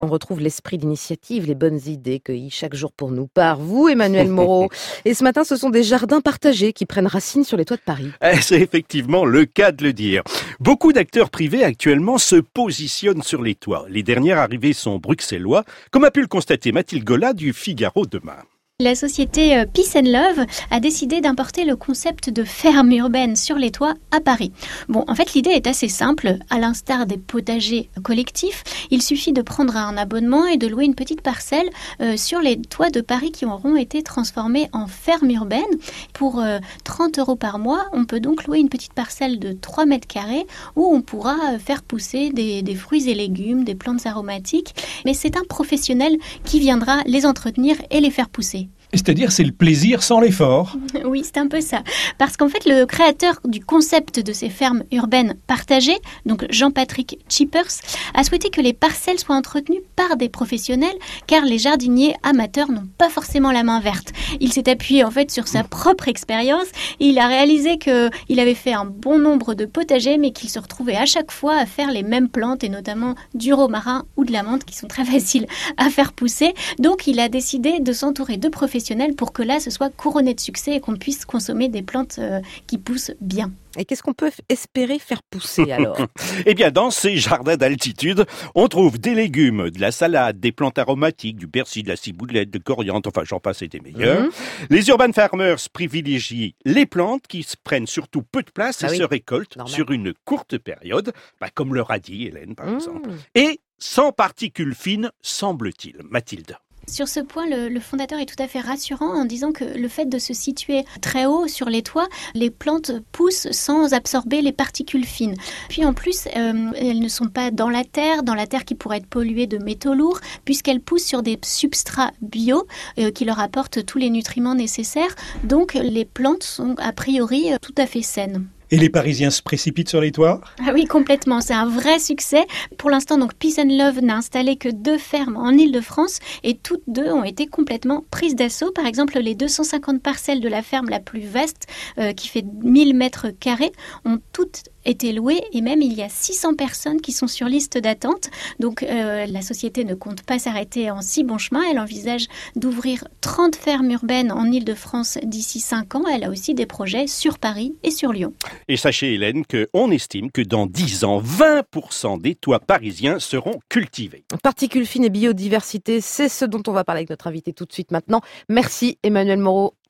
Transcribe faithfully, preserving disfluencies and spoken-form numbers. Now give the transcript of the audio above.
On retrouve l'esprit d'initiative, les bonnes idées cueillies chaque jour pour nous par vous, Emmanuel Moreau. Et ce matin, ce sont des jardins partagés qui prennent racine sur les toits de Paris. C'est effectivement le cas de le dire. Beaucoup d'acteurs privés actuellement se positionnent sur les toits. Les dernières arrivées sont bruxellois, comme a pu le constater Mathilde Gola du Figaro demain. La société Peace and Love a décidé d'importer le concept de ferme urbaine sur les toits à Paris. Bon, en fait, l'idée est assez simple. À l'instar des potagers collectifs, il suffit de prendre un abonnement et de louer une petite parcelle euh, sur les toits de Paris qui auront été transformés en ferme urbaine. Pour euh, trente euros par mois, on peut donc louer une petite parcelle de trois mètres carrés où on pourra faire pousser des, des fruits et légumes, des plantes aromatiques. Mais c'est un professionnel qui viendra les entretenir et les faire pousser. C'est-à-dire, c'est le plaisir sans l'effort. Oui, c'est un peu ça. Parce qu'en fait, le créateur du concept de ces fermes urbaines partagées, donc Jean-Patrick Chippers, a souhaité que les parcelles soient entretenues par des professionnels, car les jardiniers amateurs n'ont pas forcément la main verte. Il s'est appuyé en fait sur sa propre expérience et il a réalisé qu'il avait fait un bon nombre de potagers, mais qu'il se retrouvait à chaque fois à faire les mêmes plantes, et notamment du romarin ou de la menthe, qui sont très faciles à faire pousser. Donc, il a décidé de s'entourer de professionnels pour que là, ce soit couronné de succès et qu'on puisse consommer des plantes euh, qui poussent bien. Et qu'est-ce qu'on peut espérer faire pousser alors? Eh bien, dans ces jardins d'altitude, on trouve des légumes, de la salade, des plantes aromatiques, du persil, de la ciboulette, de coriandre, enfin j'en passe et des meilleurs. Mmh. Les urban farmers privilégient les plantes qui prennent surtout peu de place ah et oui. se récoltent Normal. sur une courte période, bah, comme le radis, Hélène par mmh. exemple. Et sans particules fines, semble-t-il. Mathilde. Sur ce point, le, le fondateur est tout à fait rassurant en disant que le fait de se situer très haut sur les toits, les plantes poussent sans absorber les particules fines. Puis en plus, euh, elles ne sont pas dans la terre, dans la terre qui pourrait être polluée de métaux lourds, puisqu'elles poussent sur des substrats bio euh, qui leur apportent tous les nutriments nécessaires. Donc les plantes sont a priori euh, tout à fait saines. Et les Parisiens se précipitent sur les toits ? Ah oui, complètement. C'est un vrai succès. Pour l'instant, donc Peace and Love n'a installé que deux fermes en Île-de-France et toutes deux ont été complètement prises d'assaut. Par exemple, les deux cent cinquante parcelles de la ferme la plus vaste, euh, qui fait mille mètres carrés, ont toutes été louées et même il y a six cents personnes qui sont sur liste d'attente. Donc euh, la société ne compte pas s'arrêter en si bon chemin. Elle envisage d'ouvrir trente fermes urbaines en Île-de-France d'ici cinq ans. Elle a aussi des projets sur Paris et sur Lyon. Et sachez, Hélène, qu'on estime que dans dix ans, vingt pour cent des toits parisiens seront cultivés. Particules fines et biodiversité, c'est ce dont on va parler avec notre invité tout de suite maintenant. Merci Emmanuel Moreau.